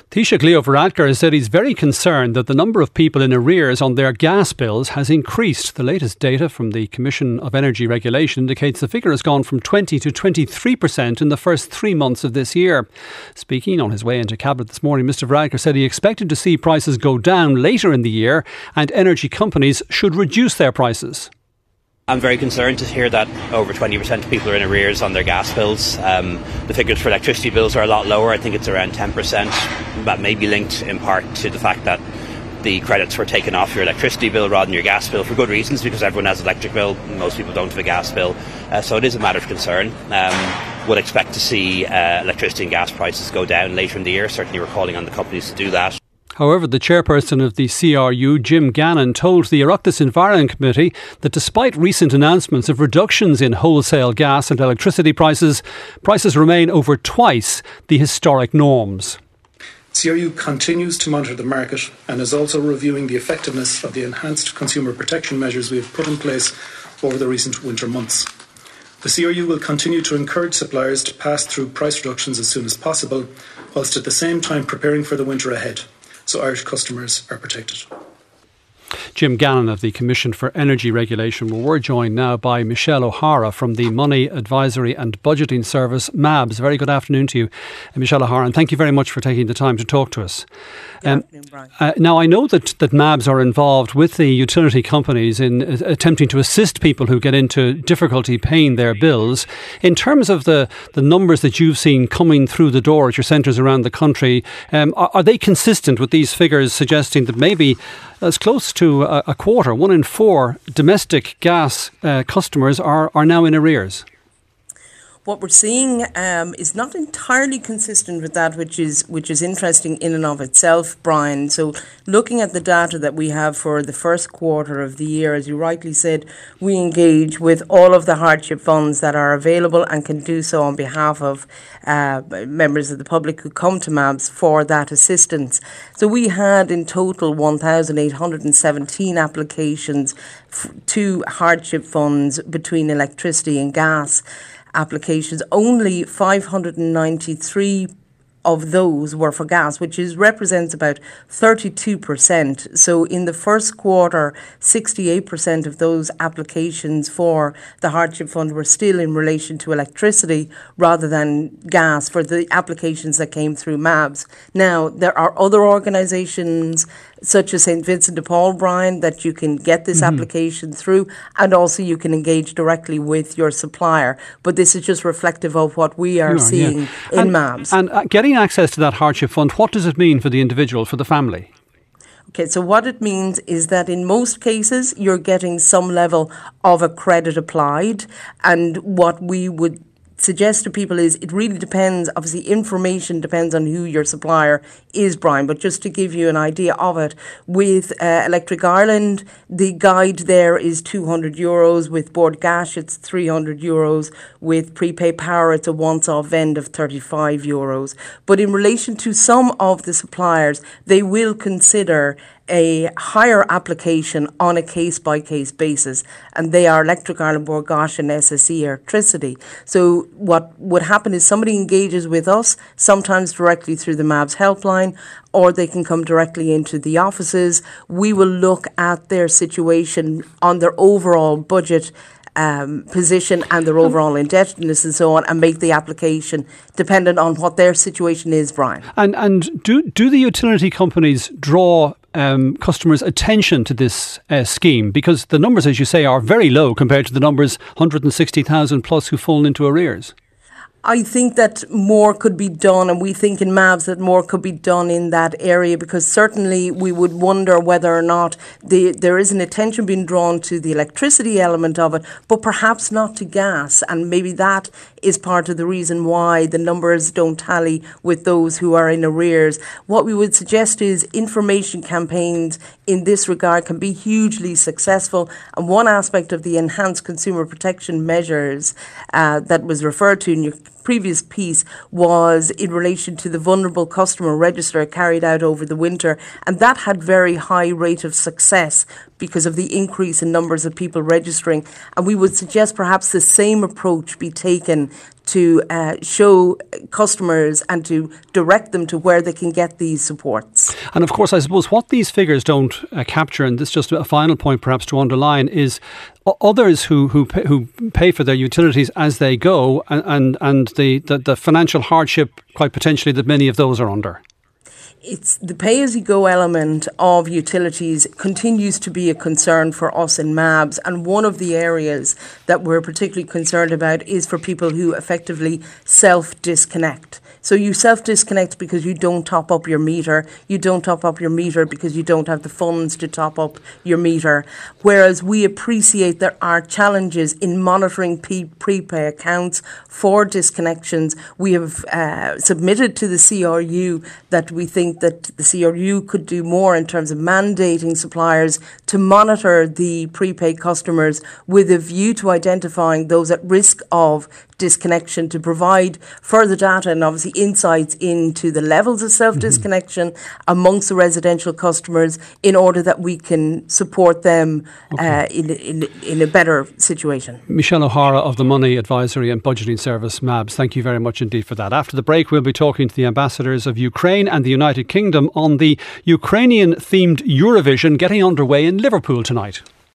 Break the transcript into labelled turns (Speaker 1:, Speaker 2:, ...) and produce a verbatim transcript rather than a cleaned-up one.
Speaker 1: Taoiseach Leo Varadkar has said he's very concerned that the number of people in arrears on their gas bills has increased. The latest data from the Commission of Energy Regulation indicates the figure has gone from twenty to twenty-three percent in the first three months of this year. Speaking on his way into Cabinet this morning, Mr Varadkar said he expected to see prices go down later in the year and energy companies should reduce their prices.
Speaker 2: I'm very concerned to hear that over twenty percent of people are in arrears on their gas bills. Um, the figures for electricity bills are a lot lower. I think it's around ten percent. That may be linked in part to the fact that the credits were taken off your electricity bill rather than your gas bill for good reasons, because everyone has an electric bill. Most people don't have a gas bill. Uh, so it is a matter of concern. Um, would expect to see uh, electricity and gas prices go down later in the year. Certainly we're calling on the companies to do that.
Speaker 1: However, the chairperson of the C R U, Jim Gannon, told the Oireachtas Environment Committee that despite recent announcements of reductions in wholesale gas and electricity prices, prices remain over twice the historic norms.
Speaker 3: C R U continues to monitor the market and is also reviewing the effectiveness of the enhanced consumer protection measures we have put in place over the recent winter months. The C R U will continue to encourage suppliers to pass through price reductions as soon as possible, whilst at the same time preparing for the winter ahead, so Irish customers are protected.
Speaker 1: Jim Gannon of the Commission for Energy Regulation. Well, we're joined now by Michelle O'Hara from the Money Advisory and Budgeting Service, M A B S. Very good afternoon to you, Michelle O'Hara, and thank you very much for taking the time to talk to us.
Speaker 4: Good um, afternoon, Brian.
Speaker 1: Uh, now, I know that, that M A B S are involved with the utility companies in uh, attempting to assist people who get into difficulty paying their bills. In terms of the, the numbers that you've seen coming through the door at your centres around the country, um, are, are they consistent with these figures suggesting that maybe as close to a, a quarter, one in four domestic gas uh, customers are, are now in arrears?
Speaker 4: What we're seeing um, is not entirely consistent with that, which is which is interesting in and of itself, Brian. So looking at the data that we have for the first quarter of the year, as you rightly said, we engage with all of the hardship funds that are available and can do so on behalf of uh, members of the public who come to M A B S for that assistance. So we had in total one thousand eight hundred seventeen applications f- to hardship funds between electricity and gas applications. Only five hundred ninety-three of those were for gas, which is represents about thirty-two percent. So in the first quarter, sixty-eight percent of those applications for the hardship fund were still in relation to electricity rather than gas for the applications that came through M A B S. Now, there are other organisations such as Saint Vincent de Paul, Brian, that you can get this mm-hmm. application through, and also you can engage directly with your supplier. But this is just reflective of what we are, are seeing yeah. in
Speaker 1: and,
Speaker 4: M A B S.
Speaker 1: And uh, getting access to that hardship fund, what does it mean for the individual, for the family?
Speaker 4: Okay, so what it means is that in most cases you're getting some level of a credit applied, and what we would suggest to people is it really depends. Obviously, information depends on who your supplier is, Brian. But just to give you an idea of it, with uh, Electric Ireland, the guide there is two hundred euros. With Bord Gáis, it's three hundred euros. With Prepay Power, it's a once-off vend of thirty-five euros. But in relation to some of the suppliers, they will consider a higher application on a case-by-case basis, and they are Electric Ireland, Bord Gáis and S S E Electricity. So what would happen is somebody engages with us, sometimes directly through the M A B S helpline, or they can come directly into the offices. We will look at their situation on their overall budget Um, position and their overall indebtedness and so on, and make the application dependent on what their situation is, Brian. And
Speaker 1: and do do the utility companies draw um, customers' attention to this uh, scheme? Because the numbers, as you say, are very low compared to the numbers one hundred sixty thousand plus who fall into arrears.
Speaker 4: I think that more could be done, and we think in M A B S that more could be done in that area, because certainly we would wonder whether or not the, there is an attention being drawn to the electricity element of it, but perhaps not to gas, and maybe that is part of the reason why the numbers don't tally with those who are in arrears. What we would suggest is information campaigns in this regard can be hugely successful, and one aspect of the enhanced consumer protection measures uh, that was referred to in your previous piece was in relation to the vulnerable customer register carried out over the winter, and that had very high rate of success because of the increase in numbers of people registering. And we would suggest perhaps the same approach be taken to uh, show customers and to direct them to where they can get these supports.
Speaker 1: And of course, I suppose what these figures don't uh, capture, and this is just a final point perhaps to underline, is others who who pay, who pay for their utilities as they go, and and, and the, the, the financial hardship quite potentially that many of those are under.
Speaker 4: It's the pay-as-you-go element of utilities continues to be a concern for us in M A B S, and one of the areas that we're particularly concerned about is for people who effectively self-disconnect. So you self-disconnect because you don't top up your meter. You don't top up your meter because you don't have the funds to top up your meter. Whereas we appreciate there are challenges in monitoring pre- prepay accounts for disconnections. We have uh, submitted to the C R U that we think that the C R U could do more in terms of mandating suppliers to monitor the prepaid customers with a view to identifying those at risk of disconnection, to provide further data and obviously insights into the levels of self-disconnection mm-hmm. amongst the residential customers in order that we can support them okay. uh, in, in, in a better situation.
Speaker 1: Michelle O'Hara of the Money Advisory and Budgeting Service, M A B S, thank you very much indeed for that. After the break, we'll be talking to the ambassadors of Ukraine and the United Kingdom on the Ukrainian-themed Eurovision getting underway in Liverpool tonight.